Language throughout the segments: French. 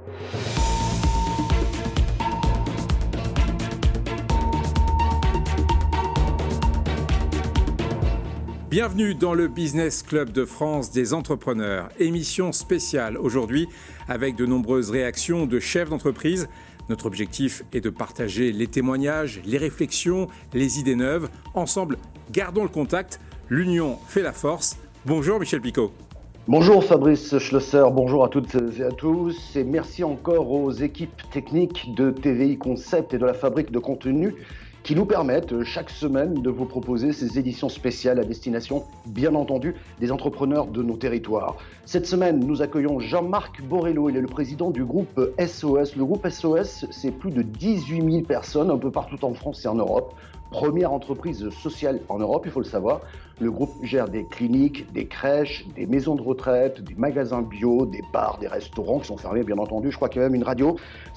Bienvenue dans le Business Club de France des entrepreneurs. Émission spéciale aujourd'hui avec de nombreuses réactions de chefs d'entreprise. Notre objectif est de partager les témoignages, les réflexions, les idées neuves. Ensemble, gardons le contact. L'union fait la force. Bonjour Michel Picot. Bonjour Fabrice Schlosser, bonjour à toutes et à tous et merci encore aux équipes techniques de TVI Concept et de la Fabrique de contenu qui nous permettent chaque semaine de vous proposer ces éditions spéciales à destination, bien entendu, des entrepreneurs de nos territoires. Cette semaine, nous accueillons Jean-Marc Borrello, il est le président du groupe SOS. Le groupe SOS, c'est plus de 18 000 personnes un peu partout en France et en Europe. Première entreprise sociale en Europe, il faut le savoir. Le groupe gère des cliniques, des crèches, des maisons de retraite, des magasins bio, des bars, des restaurants qui sont fermés, bien entendu. Je crois qu'il y a même une radio.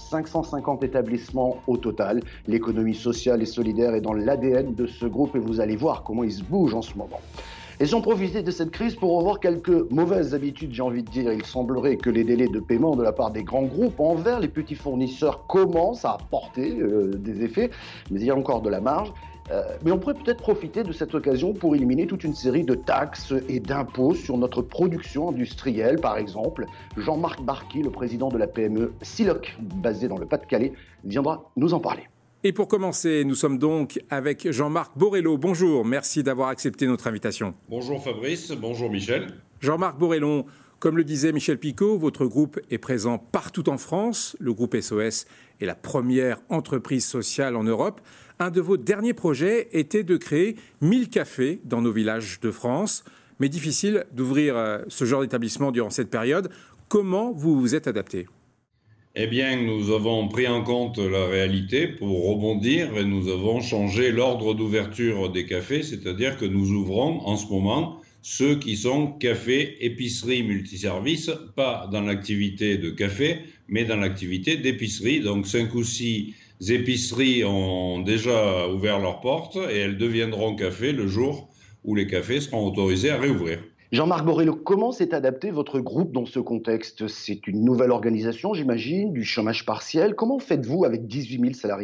550 établissements au total. L'économie sociale et solidaire est dans l'ADN de ce groupe et vous allez voir comment il se bouge en ce moment. Et j'en profite de cette crise pour revoir quelques mauvaises habitudes, j'ai envie de dire. Il semblerait que les délais de paiement de la part des grands groupes envers les petits fournisseurs commencent à porter des effets, mais il y a encore de la marge. Mais on pourrait peut-être profiter de cette occasion pour éliminer toute une série de taxes et d'impôts sur notre production industrielle, par exemple. Jean-Marc Barqui, le président de la PME Siloc, basée dans le Pas-de-Calais, viendra nous en parler. Et pour commencer, nous sommes donc avec Jean-Marc Borrello. Bonjour, merci d'avoir accepté notre invitation. Bonjour Fabrice, bonjour Michel. Jean-Marc Borrello, comme le disait Michel Picot, votre groupe est présent partout en France. Le groupe SOS est la première entreprise sociale en Europe. Un de vos derniers projets était de créer 1000 cafés dans nos villages de France. Mais difficile d'ouvrir ce genre d'établissement durant cette période. Comment vous vous êtes adapté ? Eh bien, nous avons pris en compte la réalité pour rebondir et nous avons changé l'ordre d'ouverture des cafés, c'est-à-dire que nous ouvrons en ce moment ceux qui sont cafés, épicerie, multiservices, pas dans l'activité de café, mais dans l'activité d'épicerie. Donc 5 ou 6 épiceries ont déjà ouvert leurs portes et elles deviendront cafés le jour où les cafés seront autorisés à réouvrir. Jean-Marc Borrello, comment s'est adapté votre groupe dans ce contexte ? C'est une nouvelle organisation, j'imagine, du chômage partiel. Comment faites-vous avec 18 000 salariés ?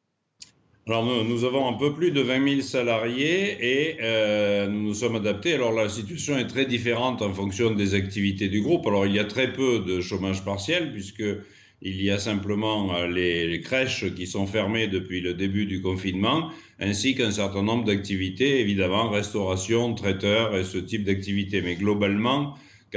Alors nous avons un peu plus de 20 000 salariés et nous nous sommes adaptés. Alors la situation est très différente en fonction des activités du groupe. Alors il y a très peu de chômage partiel puisque il y a simplement les crèches qui sont fermées depuis le début du confinement, ainsi qu'un certain nombre d'activités, évidemment, restauration, traiteurs et ce type d'activités. Mais globalement,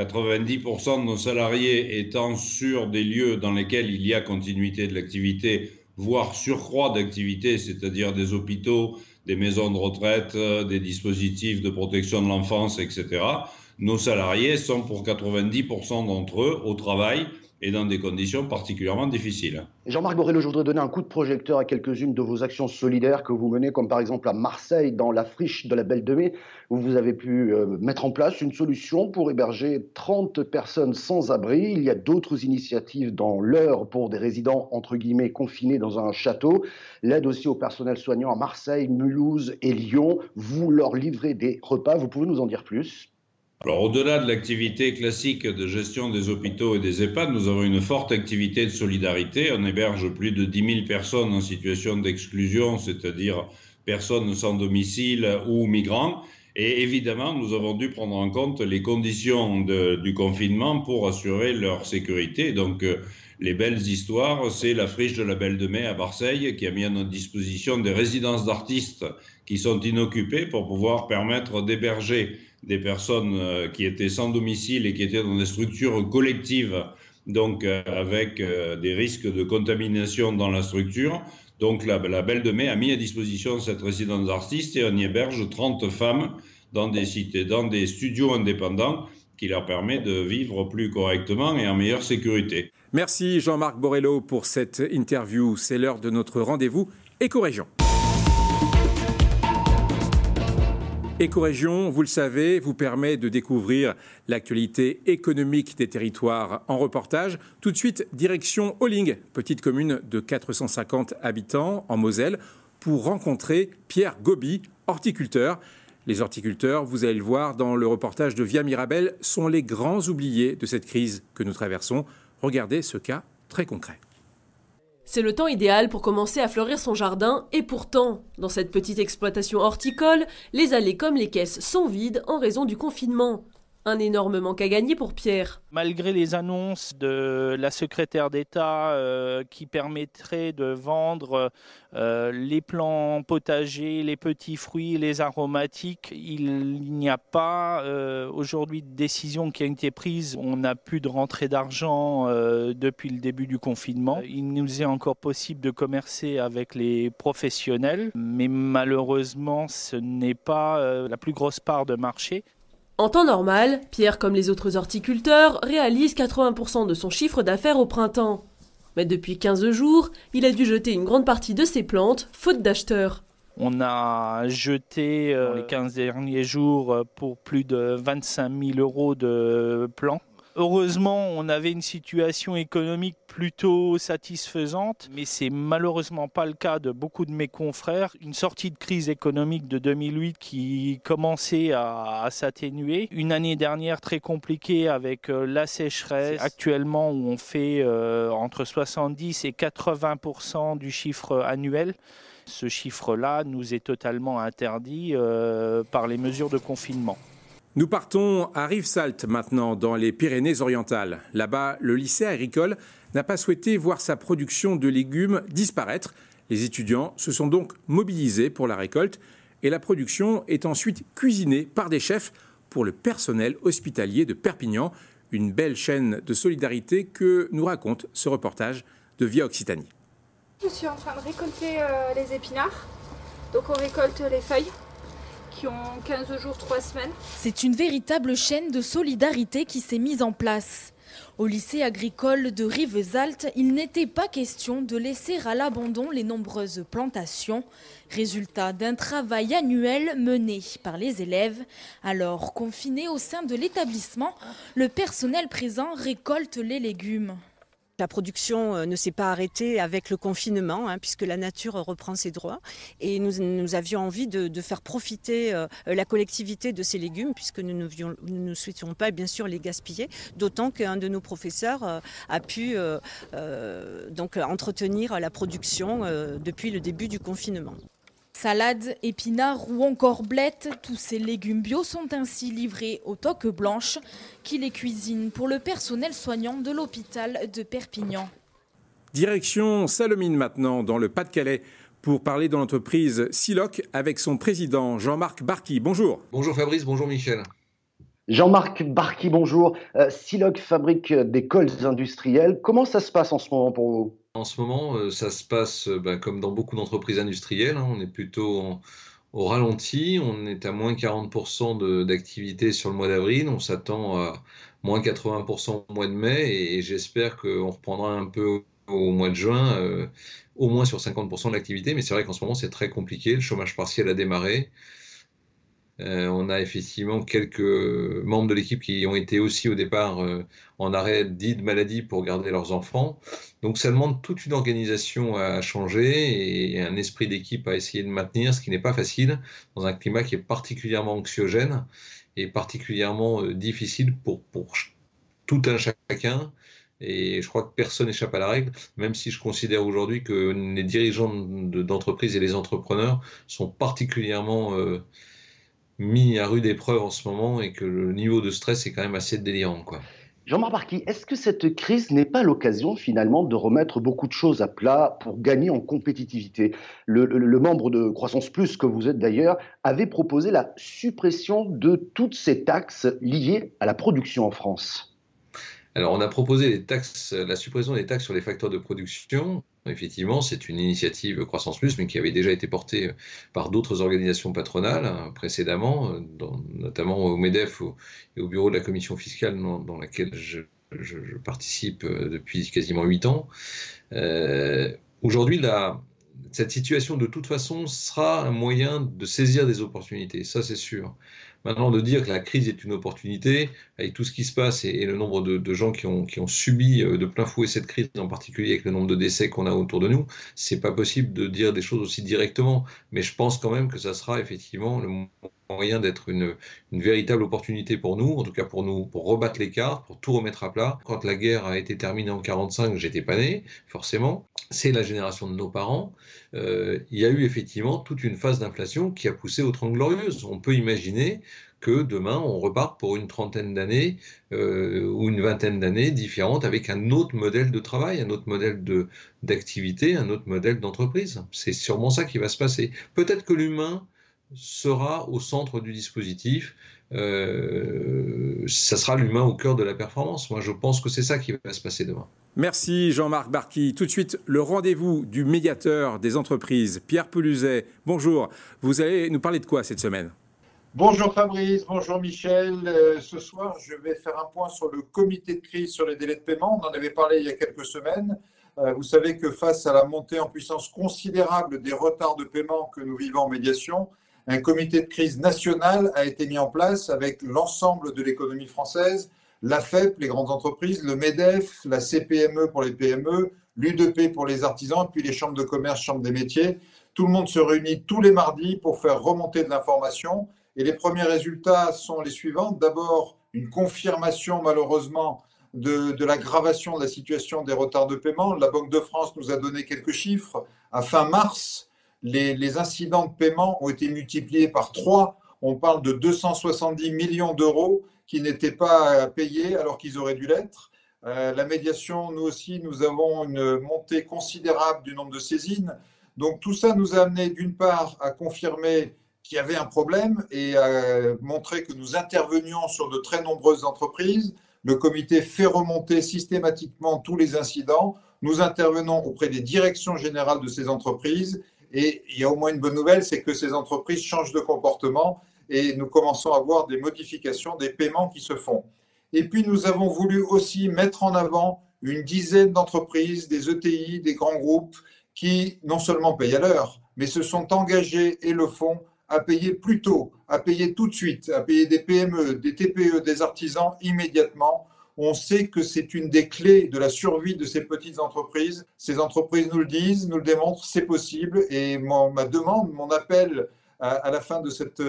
90% de nos salariés étant sur des lieux dans lesquels il y a continuité de l'activité, voire surcroît d'activité, c'est-à-dire des hôpitaux, des maisons de retraite, des dispositifs de protection de l'enfance, etc. Nos salariés sont pour 90% d'entre eux au travail, et dans des conditions particulièrement difficiles. Jean-Marc Borrello, je voudrais donner un coup de projecteur à quelques-unes de vos actions solidaires que vous menez, comme par exemple à Marseille, dans la friche de la Belle de Mai, où vous avez pu mettre en place une solution pour héberger 30 personnes sans abri. Il y a d'autres initiatives dans l'Eure pour des résidents, entre guillemets, confinés dans un château. L'aide aussi au personnel soignant à Marseille, Mulhouse et Lyon. Vous leur livrez des repas. Vous pouvez nous en dire plus ? Alors, au-delà de l'activité classique de gestion des hôpitaux et des EHPAD, nous avons une forte activité de solidarité. On héberge plus de 10 000 personnes en situation d'exclusion, c'est-à-dire personnes sans domicile ou migrants. Et évidemment, nous avons dû prendre en compte les conditions du confinement pour assurer leur sécurité. Donc, les belles histoires, c'est la friche de la Belle de Mai à Marseille qui a mis à notre disposition des résidences d'artistes qui sont inoccupées pour pouvoir permettre d'héberger des personnes qui étaient sans domicile et qui étaient dans des structures collectives, donc avec des risques de contamination dans la structure. Donc la Belle de Mai a mis à disposition cette résidence d'artistes et on y héberge 30 femmes dans des studios indépendants qui leur permet de vivre plus correctement et en meilleure sécurité. Merci Jean-Marc Borrello pour cette interview. C'est l'heure de notre rendez-vous Écorégion. Écorégion, vous le savez, vous permet de découvrir l'actualité économique des territoires en reportage. Tout de suite, direction Oling, petite commune de 450 habitants en Moselle, pour rencontrer Pierre Gobi, horticulteur. Les horticulteurs, vous allez le voir dans le reportage de Via Mirabel, sont les grands oubliés de cette crise que nous traversons. Regardez ce cas très concret. C'est le temps idéal pour commencer à fleurir son jardin et pourtant, dans cette petite exploitation horticole, les allées comme les caisses sont vides en raison du confinement. Un énorme manque à gagner pour Pierre. Malgré les annonces de la secrétaire d'État qui permettraient de vendre les plants potagers, les petits fruits, les aromatiques, il n'y a pas aujourd'hui de décision qui a été prise. On n'a plus de rentrée d'argent depuis le début du confinement. Il nous est encore possible de commercer avec les professionnels, mais malheureusement ce n'est pas la plus grosse part de marché. En temps normal, Pierre, comme les autres horticulteurs, réalise 80% de son chiffre d'affaires au printemps. Mais depuis 15 jours, il a dû jeter une grande partie de ses plantes, faute d'acheteurs. On a jeté les 15 derniers jours pour plus de 25 000 euros de plants. Heureusement, on avait une situation économique plutôt satisfaisante, mais c'est malheureusement pas le cas de beaucoup de mes confrères. Une sortie de crise économique de 2008 qui commençait à s'atténuer. Une année dernière très compliquée avec la sécheresse. Actuellement, où on fait entre 70 et 80% du chiffre annuel. Ce chiffre-là nous est totalement interdit par les mesures de confinement. Nous partons à Rivesaltes maintenant, dans les Pyrénées-Orientales. Là-bas, le lycée agricole n'a pas souhaité voir sa production de légumes disparaître. Les étudiants se sont donc mobilisés pour la récolte et la production est ensuite cuisinée par des chefs pour le personnel hospitalier de Perpignan. Une belle chaîne de solidarité que nous raconte ce reportage de Via Occitanie. Je suis en train de récolter les épinards. Donc on récolte les feuilles qui ont 15 jours, 3 semaines. C'est une véritable chaîne de solidarité qui s'est mise en place. Au lycée agricole de Rivesaltes, il n'était pas question de laisser à l'abandon les nombreuses plantations, résultat d'un travail annuel mené par les élèves. Alors, confinés au sein de l'établissement, le personnel présent récolte les légumes. La production ne s'est pas arrêtée avec le confinement, puisque la nature reprend ses droits. Et nous avions envie de faire profiter la collectivité de ces légumes, puisque nous ne souhaitions pas, bien sûr, les gaspiller. D'autant qu'un de nos professeurs a pu donc entretenir la production depuis le début du confinement. Salades, épinards ou encore blettes, tous ces légumes bio sont ainsi livrés aux toques blanches qui les cuisinent pour le personnel soignant de l'hôpital de Perpignan. Direction Salomine maintenant, dans le Pas-de-Calais, pour parler de l'entreprise Siloc avec son président Jean-Marc Barqui. Bonjour. Bonjour Fabrice, bonjour Michel. Jean-Marc Barqui, bonjour. Siloc fabrique des cols industriels. Comment ça se passe en ce moment pour vous ? En ce moment, ça se passe comme dans beaucoup d'entreprises industrielles. On est plutôt au ralenti. On est à moins 40% d'activité sur le mois d'avril. On s'attend à moins 80% au mois de mai. Et j'espère qu'on reprendra un peu au mois de juin, au moins sur 50% de l'activité. Mais c'est vrai qu'en ce moment, c'est très compliqué. Le chômage partiel a démarré. On a effectivement quelques membres de l'équipe qui ont été aussi au départ en arrêt dit de maladie pour garder leurs enfants. Donc ça demande toute une organisation à changer et un esprit d'équipe à essayer de maintenir, ce qui n'est pas facile dans un climat qui est particulièrement anxiogène et particulièrement difficile pour tout un chacun. Et je crois que personne n'échappe à la règle, même si je considère aujourd'hui que les dirigeants d'entreprise et les entrepreneurs sont particulièrement mis à rude épreuve en ce moment et que le niveau de stress est quand même assez délirant, quoi. Jean-Marc Barqui, est-ce que cette crise n'est pas l'occasion finalement de remettre beaucoup de choses à plat pour gagner en compétitivité ? Le membre de Croissance Plus, que vous êtes d'ailleurs, avait proposé la suppression de toutes ces taxes liées à la production en France. Alors, on a proposé la suppression des taxes sur les facteurs de production. Effectivement, c'est une initiative Croissance Plus, mais qui avait déjà été portée par d'autres organisations patronales précédemment, notamment au MEDEF et au bureau de la commission fiscale dans laquelle je participe depuis quasiment 8 ans. Aujourd'hui, cette situation, de toute façon, sera un moyen de saisir des opportunités, ça c'est sûr. Maintenant, de dire que la crise est une opportunité, avec tout ce qui se passe et le nombre de gens qui ont subi de plein fouet cette crise, en particulier avec le nombre de décès qu'on a autour de nous, c'est pas possible de dire des choses aussi directement. Mais je pense quand même que ça sera effectivement le moyen d'être une véritable opportunité pour nous, en tout cas pour nous, pour rebattre les cartes, pour tout remettre à plat. Quand la guerre a été terminée en 1945, j'étais pas né, forcément. C'est la génération de nos parents. Il y a eu effectivement toute une phase d'inflation qui a poussé aux 30 Glorieuses. On peut imaginer que demain, on repart pour une trentaine d'années ou une vingtaine d'années différentes avec un autre modèle de travail, un autre modèle d'activité, un autre modèle d'entreprise. C'est sûrement ça qui va se passer. Peut-être que l'humain sera au centre du dispositif. Ça sera l'humain au cœur de la performance. Moi, je pense que c'est ça qui va se passer demain. Merci Jean-Marc Barky. Tout de suite, le rendez-vous du médiateur des entreprises, Pierre Pelouzet. Bonjour. Vous allez nous parler de quoi cette semaine ? Bonjour Fabrice, bonjour Michel. Ce soir, je vais faire un point sur le comité de crise sur les délais de paiement. On en avait parlé il y a quelques semaines. Vous savez que face à la montée en puissance considérable des retards de paiement que nous vivons en médiation, un comité de crise national a été mis en place avec l'ensemble de l'économie française, la FEP, les grandes entreprises, le MEDEF, la CPME pour les PME, l'UDP pour les artisans, puis les chambres de commerce, chambres des métiers. Tout le monde se réunit tous les mardis pour faire remonter de l'information. Et les premiers résultats sont les suivants. D'abord, une confirmation malheureusement de l'aggravation de la situation des retards de paiement. La Banque de France nous a donné quelques chiffres. À fin mars, les incidents de paiement ont été multipliés par 3. On parle de 270 millions d'euros qui n'étaient pas payés alors qu'ils auraient dû l'être. La médiation, nous aussi, nous avons une montée considérable du nombre de saisines. Donc tout ça nous a amené d'une part à confirmer qu'il y avait un problème et à montrer que nous intervenions sur de très nombreuses entreprises. Le comité fait remonter systématiquement tous les incidents. Nous intervenons auprès des directions générales de ces entreprises. Et il y a au moins une bonne nouvelle, c'est que ces entreprises changent de comportement et nous commençons à voir des modifications des paiements qui se font. Et puis nous avons voulu aussi mettre en avant une dizaine d'entreprises, des ETI, des grands groupes qui non seulement payent à l'heure, mais se sont engagés et le font à payer plus tôt, à payer tout de suite, à payer des PME, des TPE, des artisans immédiatement. On sait que c'est une des clés de la survie de ces petites entreprises. Ces entreprises nous le disent, nous le démontrent, c'est possible. Et ma demande, mon appel à la fin de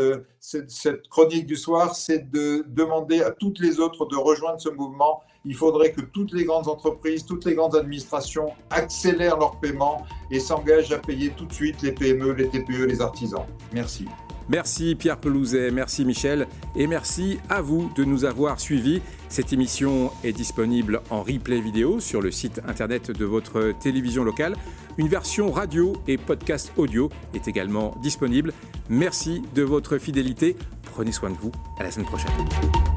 cette chronique du soir, c'est de demander à toutes les autres de rejoindre ce mouvement. Il faudrait que toutes les grandes entreprises, toutes les grandes administrations accélèrent leurs paiements et s'engagent à payer tout de suite les PME, les TPE, les artisans. Merci. Merci Pierre Pelouzet, merci Michel et merci à vous de nous avoir suivis. Cette émission est disponible en replay vidéo sur le site internet de votre télévision locale. Une version radio et podcast audio est également disponible. Merci de votre fidélité. Prenez soin de vous. À la semaine prochaine.